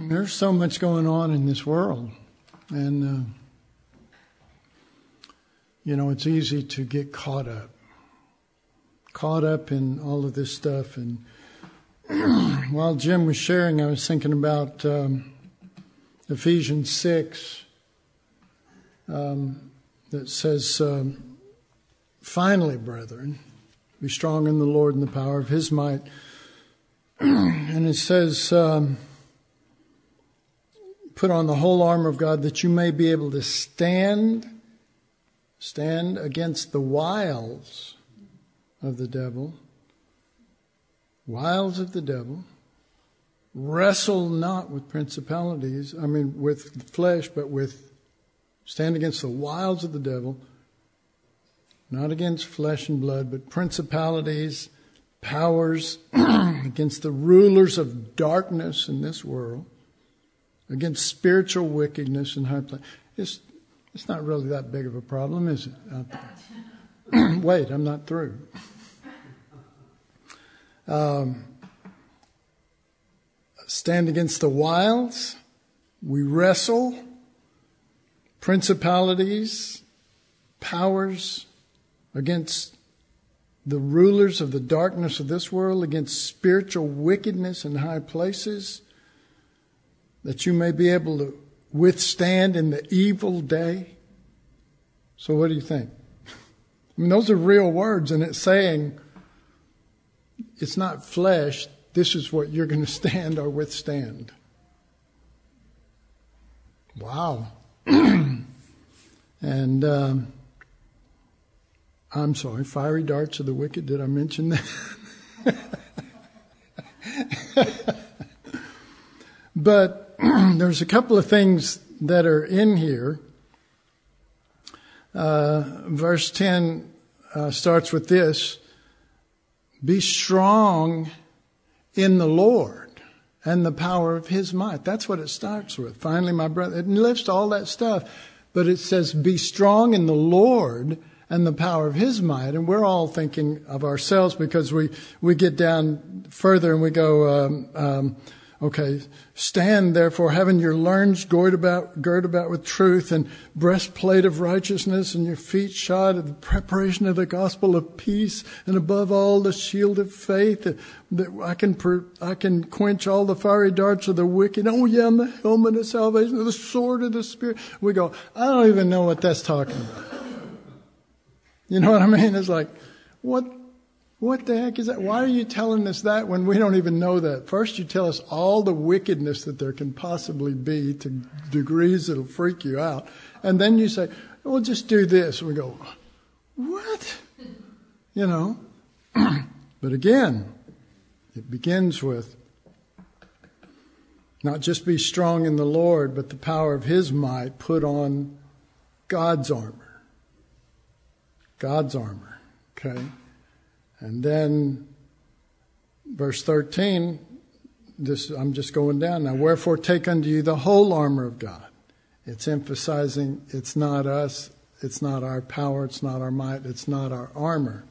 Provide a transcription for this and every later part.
There's so much going on in this world. And, it's easy to get caught up in all of this stuff. And while Jim was sharing, I was thinking about Ephesians 6 that says, finally, brethren, be strong in the Lord and the power of his might. And it says, put on the whole armor of God that you may be able to stand against the wiles of the devil. Wiles of the devil. Wrestle not with principalities, with flesh, but stand against the wiles of the devil. Not against flesh and blood, but principalities, powers, against the rulers of darkness in this world, against spiritual wickedness in high places. It's not really that big of a problem, is it? Wait, I'm not through. Stand against the wiles. We wrestle. Principalities, powers, against the rulers of the darkness of this world, against spiritual wickedness in high places, that you may be able to withstand in the evil day. So what do you think? Those are real words, and it's saying it's not flesh. This is what you're going to stand or withstand. Wow. And I'm sorry, fiery darts of the wicked. Did I mention that? But there's a couple of things that are in here. Verse 10 starts with this: be strong in the Lord and the power of his might. That's what it starts with. Finally, my brother, it lists all that stuff, but it says be strong in the Lord and the power of his might. And we're all thinking of ourselves because we get down further and we go, okay, stand therefore, having your loins girt about with truth, and breastplate of righteousness, and your feet shod at the preparation of the gospel of peace, and above all the shield of faith, that I can quench all the fiery darts of the wicked. Oh yeah, and the helmet of salvation, the sword of the Spirit. We go, I don't even know what that's talking about. You know what I mean? It's like, what the heck is that? Why are you telling us that when we don't even know that? First you tell us all the wickedness that there can possibly be to degrees that'll freak you out. And then you say, well, just do this. And we go, what? But again, it begins with not just be strong in the Lord, but the power of his might, put on God's armor. God's armor. Okay? And then verse 13, I'm just going down now. Wherefore take unto you the whole armor of God. It's emphasizing it's not us, it's not our power, it's not our might, it's not our armor.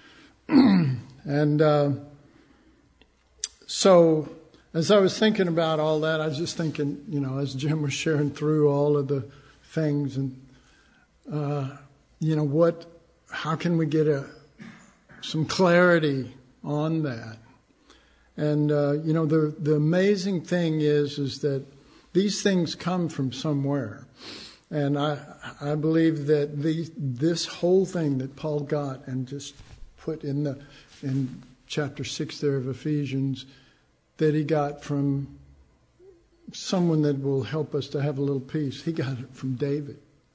And so as I was thinking about all that, I was just thinking, as Jim was sharing through all of the things, and how can we get some clarity on that? And, the amazing thing is that these things come from somewhere. And I believe that this whole thing that Paul got and just put in chapter 6 there of Ephesians, that he got from someone that will help us to have a little peace. He got it from David.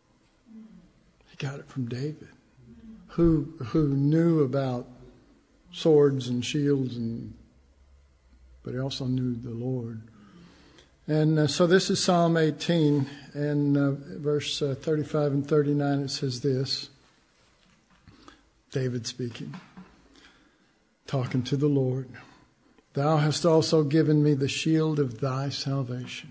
Who knew about swords and shields, but he also knew the Lord. And so this is Psalm 18, and verse 35 and 39, it says this. David speaking, talking to the Lord. Thou hast also given me the shield of thy salvation.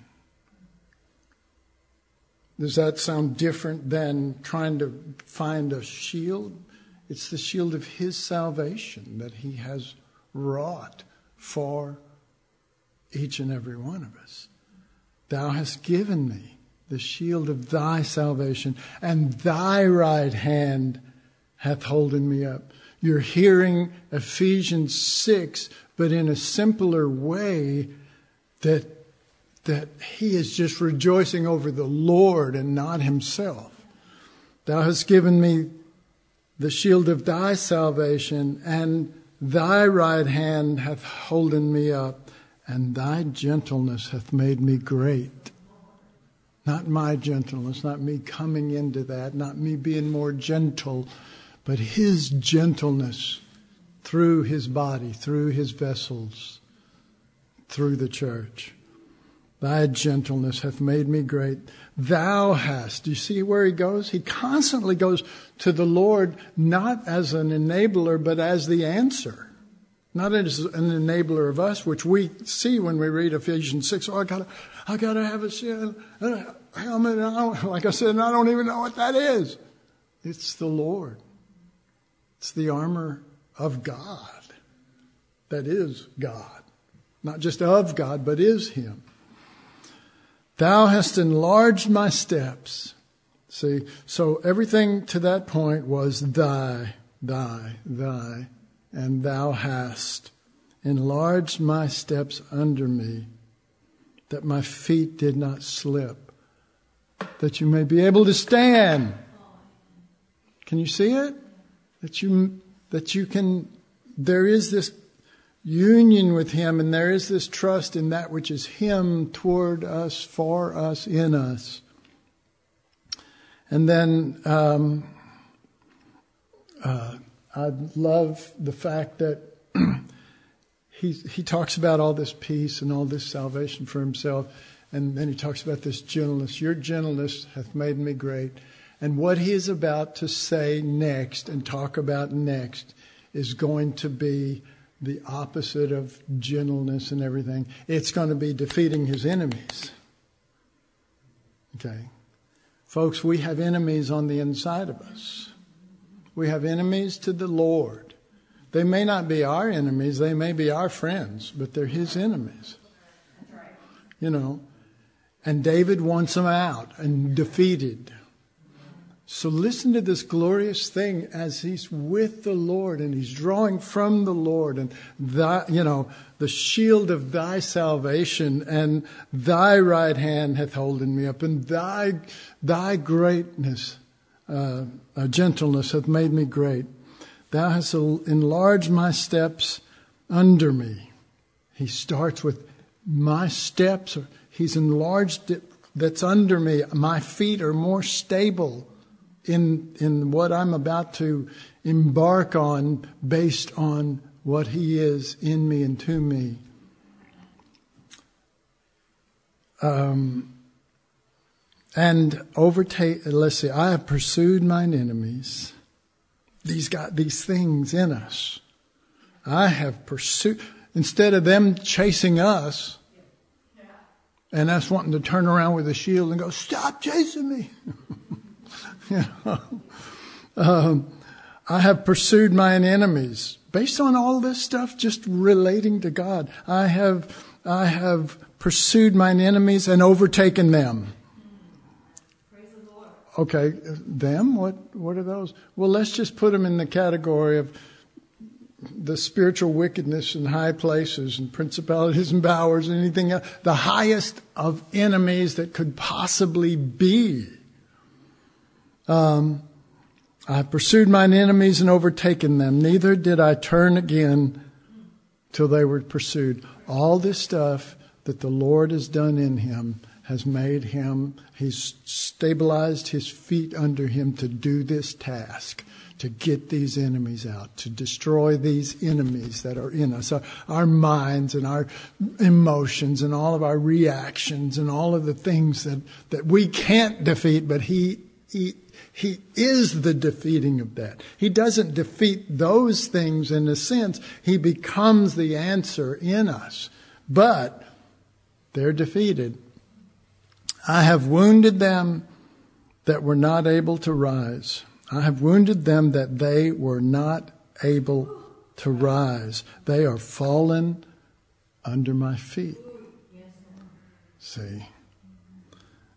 Does that sound different than trying to find a shield? It's the shield of his salvation that he has wrought for each and every one of us. Thou hast given me the shield of thy salvation, and thy right hand hath holden me up. You're hearing Ephesians 6, but in a simpler way, that he is just rejoicing over the Lord and not himself. Thou hast given me the shield of thy salvation, and thy right hand hath holden me up, and thy gentleness hath made me great. Not my gentleness, not me coming into that, not me being more gentle, but his gentleness through his body, through his vessels, through the church. Thy gentleness hath made me great. Thou hast. Do you see where he goes? He constantly goes to the Lord, not as an enabler, but as the answer. Not as an enabler of us, which we see when we read Ephesians 6. Oh, I gotta have a helmet. Like I said, I don't even know what that is. It's the Lord. It's the armor of God. That is God. Not just of God, but is him. Thou hast enlarged my steps. See, so everything to that point was thy, and thou hast enlarged my steps under me, that my feet did not slip, that you may be able to stand. Can you see it? That you can, there is this union with him, and there is this trust in that which is him toward us, for us, in us. And then I love the fact that he talks about all this peace and all this salvation for himself, and then he talks about this gentleness. Your gentleness hath made me great. And what he is about to say next and talk about next is going to be the opposite of gentleness and everything. It's going to be defeating his enemies. Okay. Folks, we have enemies on the inside of us. We have enemies to the Lord. They may not be our enemies. They may be our friends, but they're his enemies. You know. And David wants them out and defeated. So listen to this glorious thing as he's with the Lord and he's drawing from the Lord, and the shield of thy salvation, and thy right hand hath holden me up, and thy greatness, gentleness hath made me great. Thou hast enlarged my steps under me. He starts with my steps. He's enlarged it that's under me. My feet are more stable in what I'm about to embark on, based on what he is in me and to me. And overtake, let's see, I have pursued mine enemies. These got these things in us. I have pursued, instead of them chasing us and us wanting to turn around with a shield and go, stop chasing me. I have pursued mine enemies. Based on all this stuff, just relating to God. I have pursued mine enemies and overtaken them. Praise the Lord. Okay, them? What are those? Well, let's just put them in the category of the spiritual wickedness in high places and principalities and powers and anything else. The highest of enemies that could possibly be. I have pursued mine enemies and overtaken them. Neither did I turn again till they were pursued. All this stuff that the Lord has done in him has made him, he's stabilized his feet under him to do this task, to get these enemies out, to destroy these enemies that are in us, our minds and our emotions and all of our reactions and all of the things that we can't defeat, but he is the defeating of that. He doesn't defeat those things in a sense. He becomes the answer in us. But they're defeated. I have wounded them that were not able to rise. I have wounded them that they were not able to rise. They are fallen under my feet. See?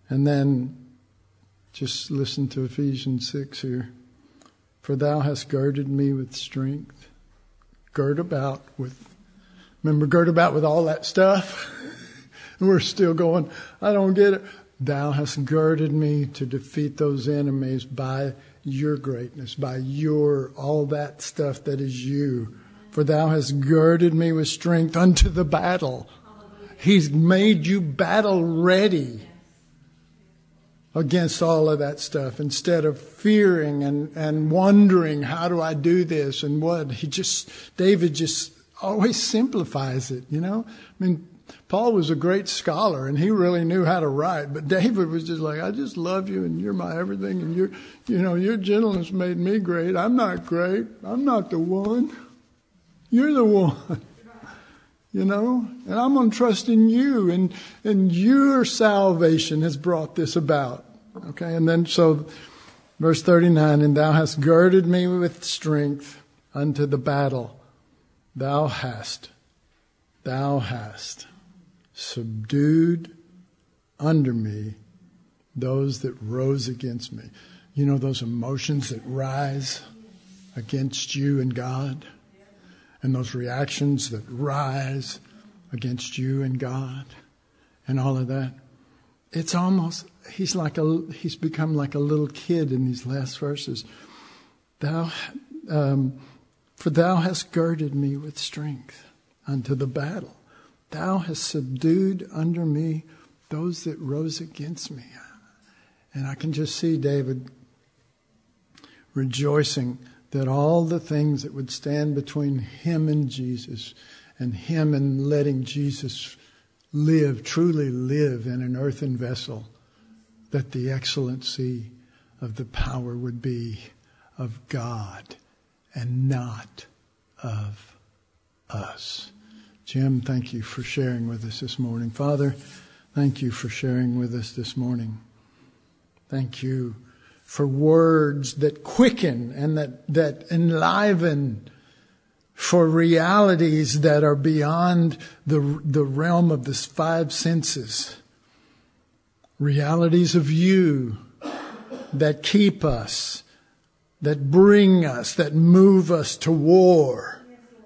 And then just listen to Ephesians 6 here. For thou hast girded me with strength. Gird about with all that stuff? And we're still going, I don't get it. Thou hast girded me to defeat those enemies by your greatness, by your, all that stuff that is you. For thou hast girded me with strength unto the battle. He's made you battle ready against all of that stuff, instead of fearing and wondering, how do I do this and what? David just always simplifies it, you know? I mean, Paul was a great scholar and he really knew how to write, but David was just like, I just love you and you're my everything, and your gentleness made me great. I'm not great. I'm not the one. You're the one. You know, and I'm going to trust in you, and your salvation has brought this about. Okay, and then so verse 39, and thou hast girded me with strength unto the battle. Thou hast subdued under me those that rose against me. You know, those emotions that rise against you and God, and those reactions that rise against you and God, and all of that. It's almost, he's become like a little kid in these last verses. For thou hast girded me with strength unto the battle. Thou hast subdued under me those that rose against me. And I can just see David rejoicing that all the things that would stand between him and Jesus, and him and letting Jesus truly live in an earthen vessel, that the excellency of the power would be of God and not of us. Jim, thank you for sharing with us this morning. Father, thank you for sharing with us this morning. Thank you for words that quicken and that enliven, for realities that are beyond the realm of the five senses. Realities of you that keep us, that bring us, that move us to war.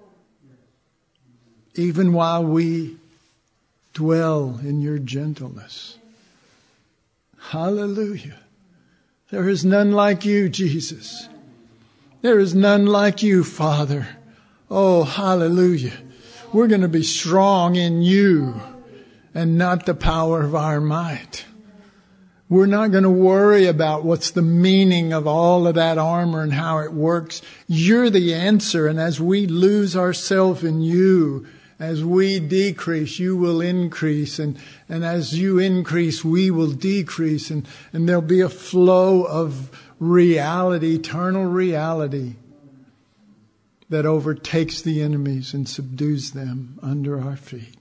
Even while we dwell in your gentleness. Hallelujah. There is none like you, Jesus. There is none like you, Father. Oh, hallelujah. We're going to be strong in you and not the power of our might. We're not going to worry about what's the meaning of all of that armor and how it works. You're the answer. And as we lose ourselves in you, as we decrease, you will increase. And as you increase, we will decrease. And there'll be a flow of reality, eternal reality, that overtakes the enemies and subdues them under our feet.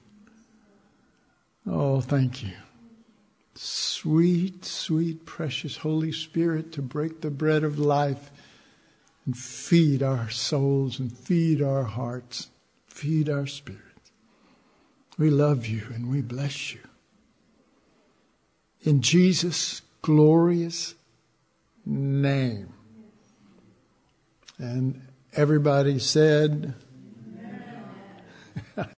Oh, thank you. Sweet, sweet, precious Holy Spirit, to break the bread of life and feed our souls and feed our hearts, feed our spirits. We love you and we bless you. In Jesus' glorious name. And everybody said,